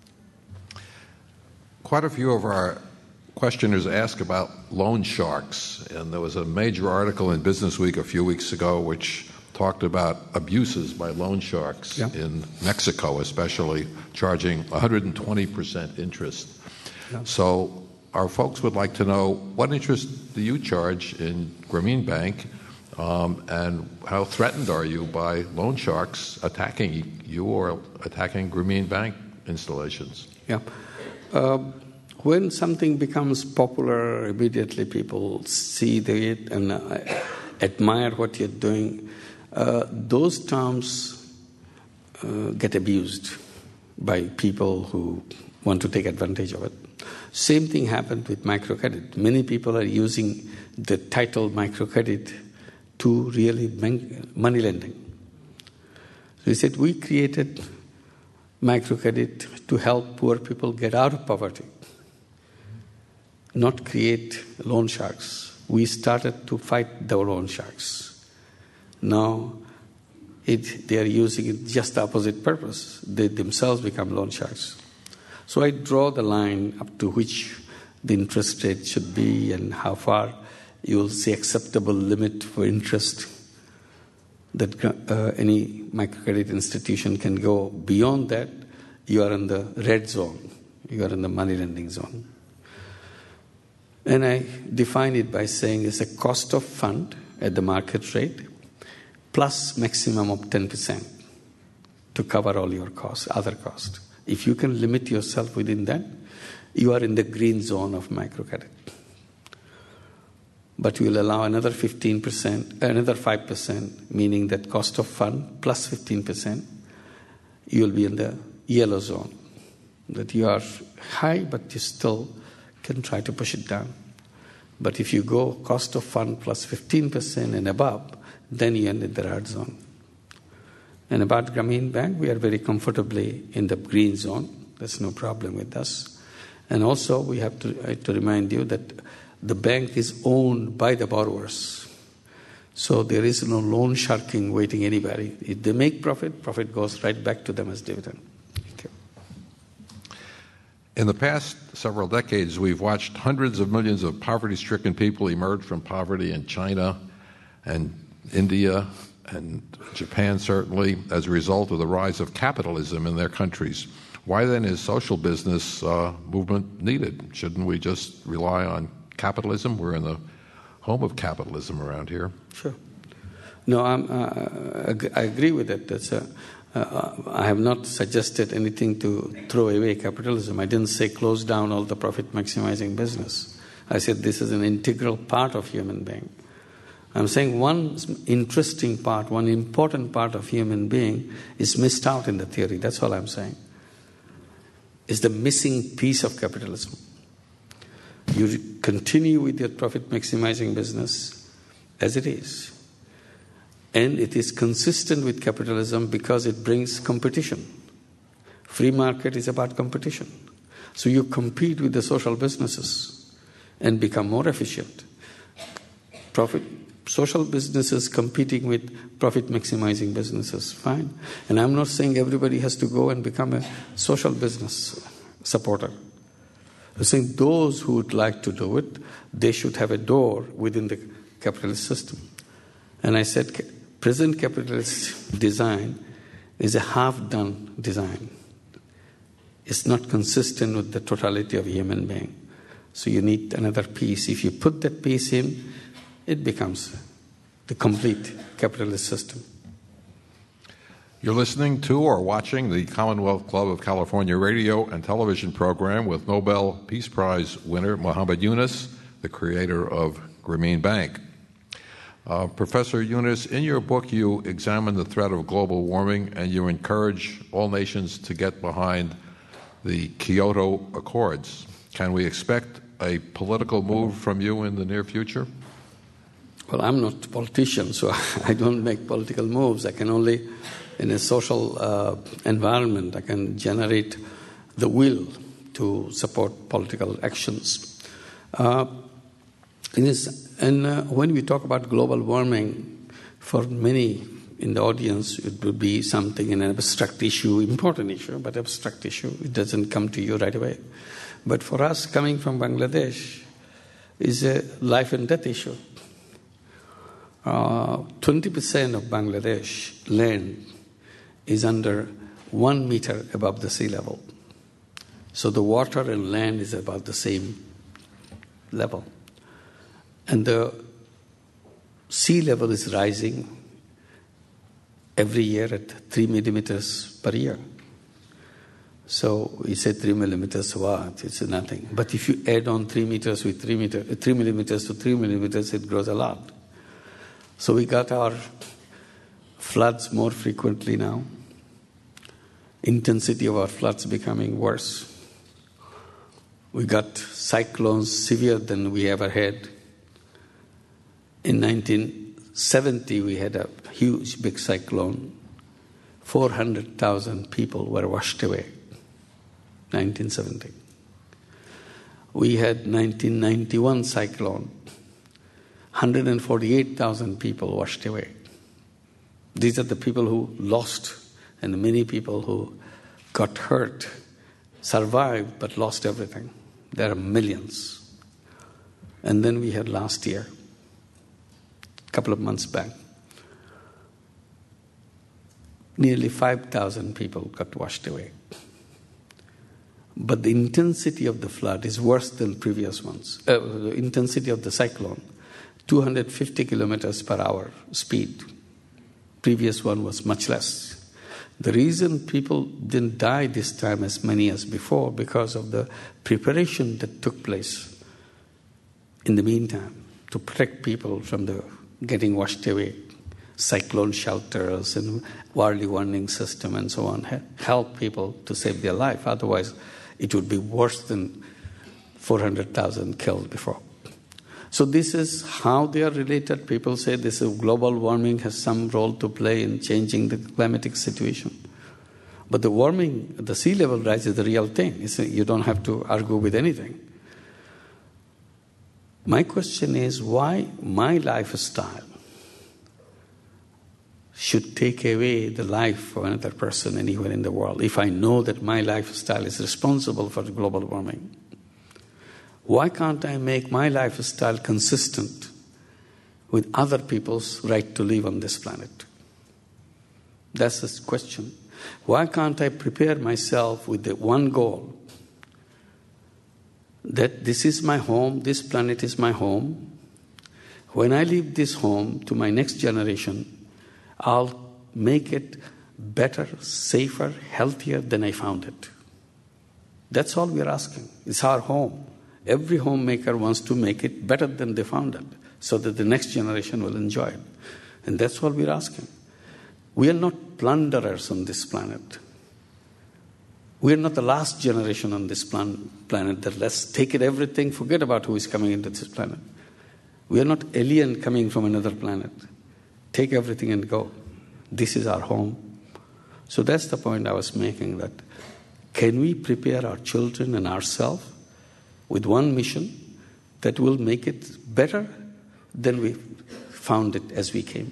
Quite a few of our questioners ask about loan sharks, and there was a major article in Business Week a few weeks ago which talked about abuses by loan sharks yeah. in Mexico, especially charging one hundred twenty percent interest. Yeah. So our folks would like to know, what interest do you charge in Grameen Bank, um, and how threatened are you by loan sharks attacking you or attacking Grameen Bank installations? Yeah. Uh, when something becomes popular, immediately people see it and uh, admire what you're doing. Uh, those terms uh, get abused by people who want to take advantage of it. Same thing happened with microcredit. Many people are using the title microcredit to really bank, money lending. So he said, we created microcredit to help poor people get out of poverty, not create loan sharks. We started to fight the loan sharks. Now it, they are using it just the opposite purpose. They themselves become loan sharks. So I draw the line up to which the interest rate should be and how far you will see acceptable limit for interest that uh, any microcredit institution can go. Beyond that, you are in the red zone. You are in the money lending zone. And I define it by saying it's a cost of fund at the market rate plus maximum of ten percent to cover all your costs, other costs. If you can limit yourself within that, you are in the green zone of microcredit. But you will allow another fifteen percent, another five percent, meaning that cost of fund plus fifteen percent, you will be in the yellow zone. That you are high, but you still can try to push it down. But if you go cost of fund plus fifteen percent and above, then you end in the red zone. And about Grameen Bank, we are very comfortably in the green zone. There's no problem with us. And also, we have to, I have to remind you that the bank is owned by the borrowers. So there is no loan sharking waiting anybody. If they make profit, profit goes right back to them as dividend. Thank you. In the past several decades, we've watched hundreds of millions of poverty-stricken people emerge from poverty in China and India and Japan, certainly, as a result of the rise of capitalism in their countries. Why then is social business uh, movement needed? Shouldn't we just rely on capitalism? We're in the home of capitalism around here. Sure. No, I'm, uh, I agree with it. That's a, uh, I have not suggested anything to throw away capitalism. I didn't say close down all the profit-maximizing business. I said this is an integral part of human being. I'm saying one interesting part, one important part of human being is missed out in the theory. That's all I'm saying. It's the missing piece of capitalism. You continue with your profit-maximizing business as it is. And it is consistent with capitalism because it brings competition. Free market is about competition. So you compete with the social businesses and become more efficient. Profit, social businesses competing with profit-maximizing businesses, fine. And I'm not saying everybody has to go and become a social business supporter. I'm saying those who would like to do it, they should have a door within the capitalist system. And I said, present capitalist design is a half-done design. It's not consistent with the totality of a human being. So you need another piece. If you put that piece in, it becomes the complete capitalist system. You're listening to or watching the Commonwealth Club of California radio and television program with Nobel Peace Prize winner Muhammad Yunus, the creator of Grameen Bank. Uh, Professor Yunus, in your book you examine the threat of global warming and you encourage all nations to get behind the Kyoto Accords. Can we expect a political move from you in the near future? Well, I'm not a politician, so I don't make political moves. I can only, in a social uh, environment, I can generate the will to support political actions. Uh, and this, and uh, when we talk about global warming, for many in the audience, it would be something, an abstract issue, important issue, but abstract issue. It doesn't come to you right away. But for us, coming from Bangladesh, is a life and death issue. uh, twenty percent of Bangladesh land is under one meter above the sea level. So the water and land is about the same level. And the sea level is rising every year at three millimeters per year. So we say three millimeters, what? It's nothing. But if you add on three meters with three meter, three millimeters to three millimeters, it grows a lot. So we got our floods more frequently now. Intensity of our floods becoming worse. We got cyclones severe than we ever had. In nineteen seventy, we had a huge, big cyclone. four hundred thousand people were washed away. nineteen seventy. We had nineteen ninety-one cyclone. one hundred forty-eight thousand people washed away. These are the people who lost, and many people who got hurt, survived, but lost everything. There are millions. And then we had last year, a couple of months back, nearly five thousand people got washed away. But the intensity of the flood is worse than previous ones. Uh, the intensity of the cyclone, two hundred fifty kilometers per hour speed. Previous one was much less. The reason people didn't die this time as many as before because of the preparation that took place in the meantime to protect people from the getting washed away. Cyclone shelters and early warning system and so on help people to save their life. Otherwise, it would be worse than four hundred thousand killed before. So this is how they are related. People say this is global warming has some role to play in changing the climatic situation. But the warming, the sea level rise is the real thing. It's, you don't have to argue with anything. My question is why my lifestyle should take away the life of another person anywhere in the world if I know that my lifestyle is responsible for global warming? Why can't I make my lifestyle consistent with other people's right to live on this planet? That's the question. Why can't I prepare myself with the one goal that this is my home, this planet is my home. When I leave this home to my next generation, I'll make it better, safer, healthier than I found it. That's all we're asking. It's our home. Every homemaker wants to make it better than they found it so that the next generation will enjoy it. And that's all we're asking. We are not plunderers on this planet. We are not the last generation on this plan- planet that let's take it everything, forget about who is coming into this planet. We are not alien coming from another planet. Take everything and go. This is our home. So that's the point I was making, that can we prepare our children and ourselves with one mission that will make it better than we found it as we came?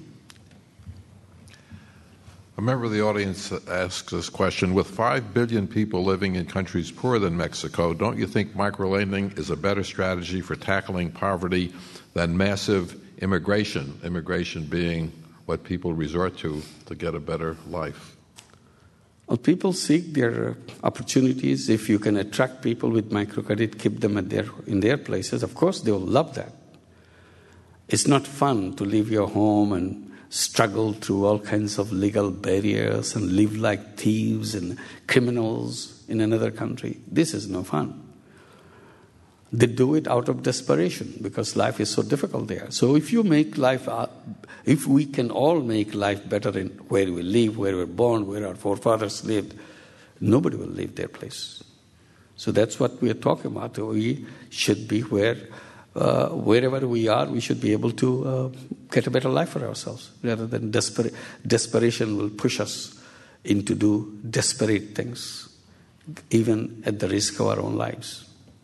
A member of the audience asks this question. With five billion people living in countries poorer than Mexico, don't you think microlending is a better strategy for tackling poverty than massive immigration, immigration being what people resort to to get a better life? Well, people seek their opportunities. If you can attract people with microcredit, keep them at their, in their places, of course they will love that. It's not fun to leave your home and struggle through all kinds of legal barriers and live like thieves and criminals in another country. This is no fun. They do it out of desperation because life is so difficult there. So if you make life, uh, if we can all make life better in where we live, where we're born, where our forefathers lived, nobody will leave their place. So that's what we are talking about. We should be where, uh, wherever we are, we should be able to uh, get a better life for ourselves, rather than desper- desperation will push us into do desperate things, even at the risk of our own lives.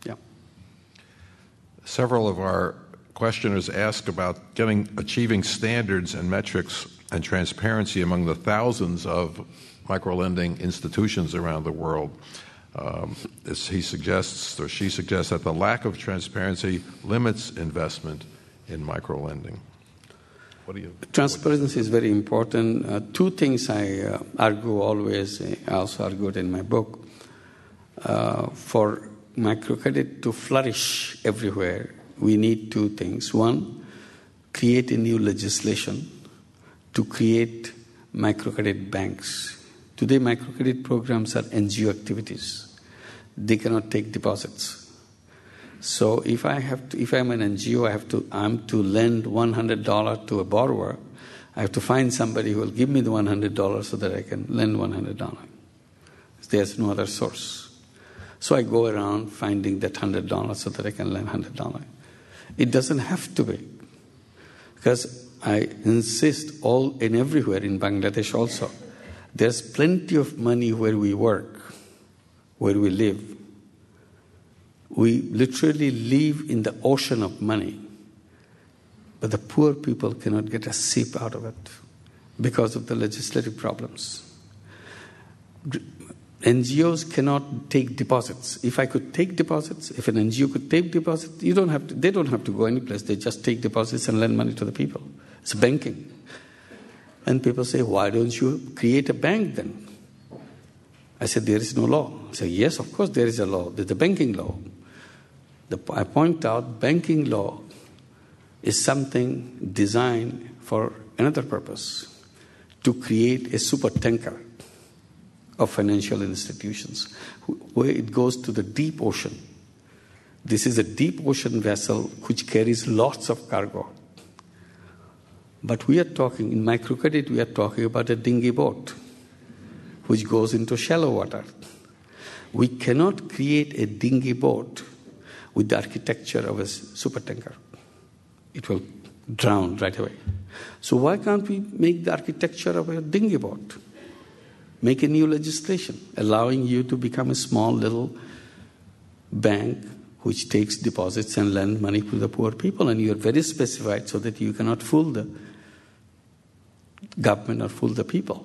Several of our questioners ask about getting achieving standards and metrics and transparency among the thousands of microlending institutions around the world. Um, as he suggests, or she suggests, that the lack of transparency limits investment in microlending. What do you? Transparency is very important. Uh, two things I uh, argue always, I also argued in my book. Uh, for microcredit to flourish everywhere, we need two things. One, create a new legislation to create microcredit banks. Today, microcredit programs are N G O activities. They cannot take deposits. So if I have to, if I'm an N G O, I have to, I'm to lend one hundred dollars to a borrower. I have to find somebody who will give me the one hundred dollars so that I can lend one hundred dollars. There's no other source. So I go around finding that one hundred dollars so that I can lend one hundred dollars. It doesn't have to be. Because I insist all and everywhere in Bangladesh also, there's plenty of money where we work, where we live. We literally live in the ocean of money, but the poor people cannot get a sip out of it because of the legislative problems. N G Os cannot take deposits. If I could take deposits, if an N G O could take deposits, you don't have to, they don't have to go anyplace. They just take deposits and lend money to the people. It's banking. And people say, why don't you create a bank then? I said, there is no law. I said, yes, of course there is a law. There's the banking law. The, I point out banking law is something designed for another purpose, to create a super tanker of financial institutions, where it goes to the deep ocean. This is a deep ocean vessel which carries lots of cargo. But we are talking, in microcredit, we are talking about a dinghy boat which goes into shallow water. We cannot create a dinghy boat with the architecture of a supertanker. It will drown right away. So why can't we make the architecture of a dinghy boat? Make a new legislation allowing you to become a small little bank which takes deposits and lend money to the poor people, and you are very specified so that you cannot fool the government or fool the people.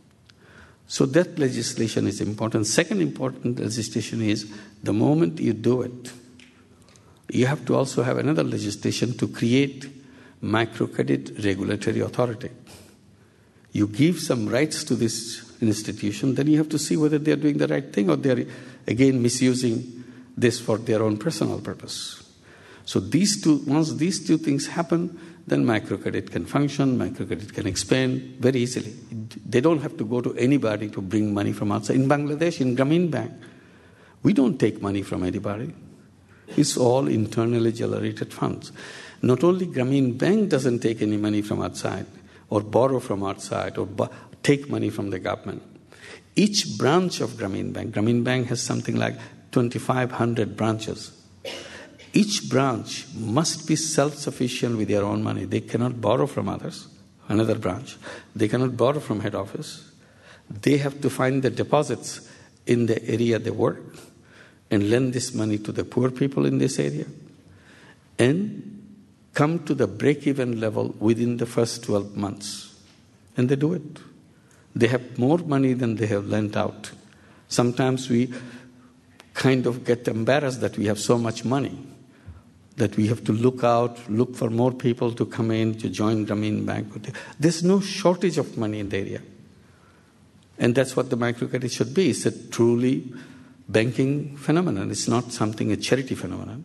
So that legislation is important. Second important legislation is the moment you do it, you have to also have another legislation to create microcredit regulatory authority. You give some rights to this institution, then you have to see whether they are doing the right thing or they are, again, misusing this for their own personal purpose. So these two, once these two things happen, then microcredit can function, microcredit can expand very easily. They don't have to go to anybody to bring money from outside. In Bangladesh, in Grameen Bank, we don't take money from anybody. It's all internally generated funds. Not only Grameen Bank doesn't take any money from outside, or borrow from outside, or bu- take money from the government. Each branch of Grameen Bank, Grameen Bank has something like twenty-five hundred branches. Each branch must be self-sufficient with their own money. They cannot borrow from others, another branch. They cannot borrow from head office. They have to find the deposits in the area they work and lend this money to the poor people in this area and come to the break-even level within the first twelve months. And they do it. They have more money than they have lent out. Sometimes we kind of get embarrassed that we have so much money, that we have to look out, look for more people to come in to join Grameen Bank. There's no shortage of money in the area. And that's what the microcredit should be. It's a truly banking phenomenon. It's not something, a charity phenomenon.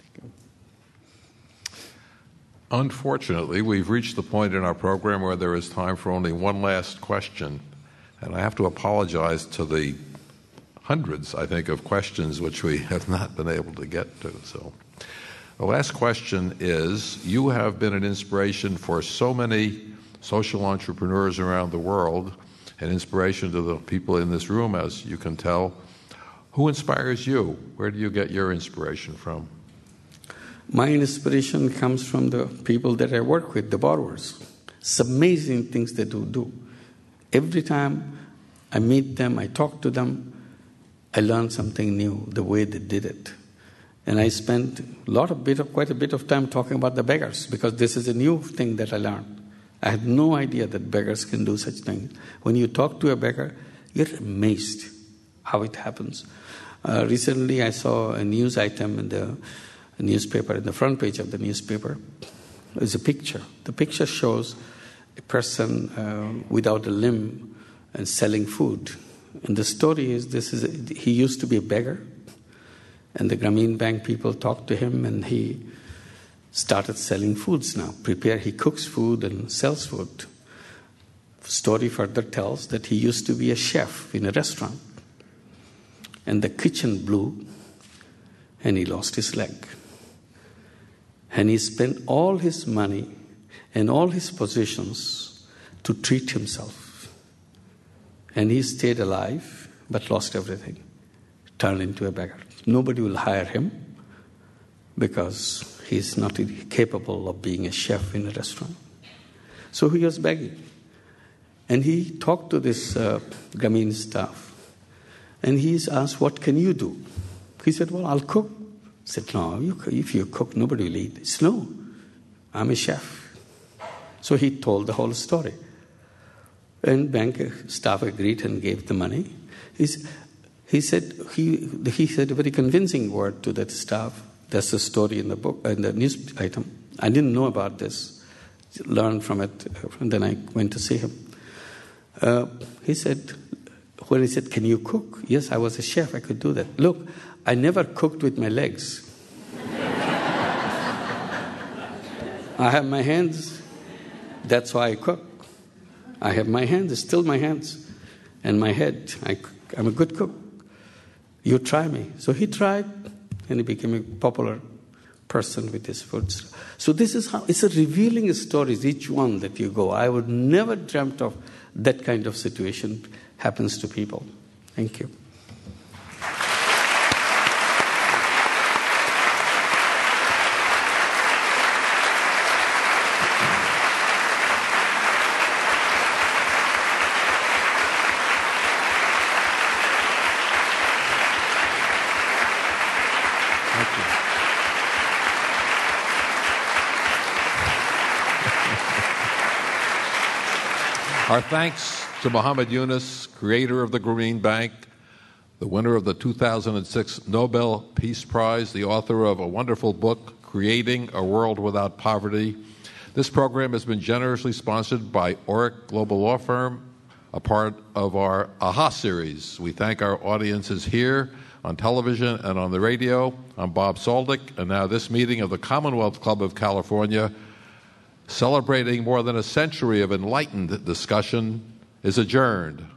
Unfortunately, we've reached the point in our program where there is time for only one last question. And I have to apologize to the hundreds, I think, of questions which we have not been able to get to. So the last question is, you have been an inspiration for so many social entrepreneurs around the world, an inspiration to the people in this room, as you can tell. Who inspires you? Where do you get your inspiration from? My inspiration comes from the people that I work with, the borrowers. It's amazing things they do. do. Every time I meet them, I talk to them, I learn something new, the way they did it. And I spent a lot of bit of, quite a bit of time talking about the beggars, because this is a new thing that I learned. I had no idea that beggars can do such things. When you talk to a beggar, you're amazed how it happens. Uh, recently, I saw a news item in the newspaper, in the front page of the newspaper, is a picture. The picture shows a person uh, without a limb and selling food. And the story is, this is a, he used to be a beggar, and the Grameen Bank people talked to him, and he started selling foods now. Prepare, he cooks food and sells food. Story further tells that he used to be a chef in a restaurant, and the kitchen blew, and he lost his leg. And he spent all his money and all his possessions to treat himself. And he stayed alive, but lost everything, turned into a beggar. Nobody will hire him because he's not capable of being a chef in a restaurant. So he was begging. And he talked to this uh, Grameen staff. And he's asked, what can you do? He said, well, I'll cook. He said, no, you, if you cook, nobody will eat. He said, no, I'm a chef. So he told the whole story. And bank staff agreed and gave the money. He's, he said he, he said a very convincing word to that staff. That's the story in the book, in the news item. I didn't know about this. Learned from it, and then I went to see him. Uh, he said, when he said, can you cook? Yes, I was a chef, I could do that. Look, I never cooked with my legs. I have my hands, that's why I cook. I have my hands, it's still my hands, and my head. I, I'm a good cook. You try me. So he tried, and he became a popular person with his food. So this is how, it's a revealing stories, each one that you go. I would never dreamt of that kind of situation happens to people. Thank you. Our thanks to Muhammad Yunus, creator of the Grameen Bank, the winner of the two thousand six Nobel Peace Prize, the author of a wonderful book, Creating a World Without Poverty. This program has been generously sponsored by Orrick Global Law Firm, a part of our AHA series. We thank our audiences here on television and on the radio. I'm Bob Saldick, and now this meeting of the Commonwealth Club of California, celebrating more than a century of enlightened discussion, is adjourned.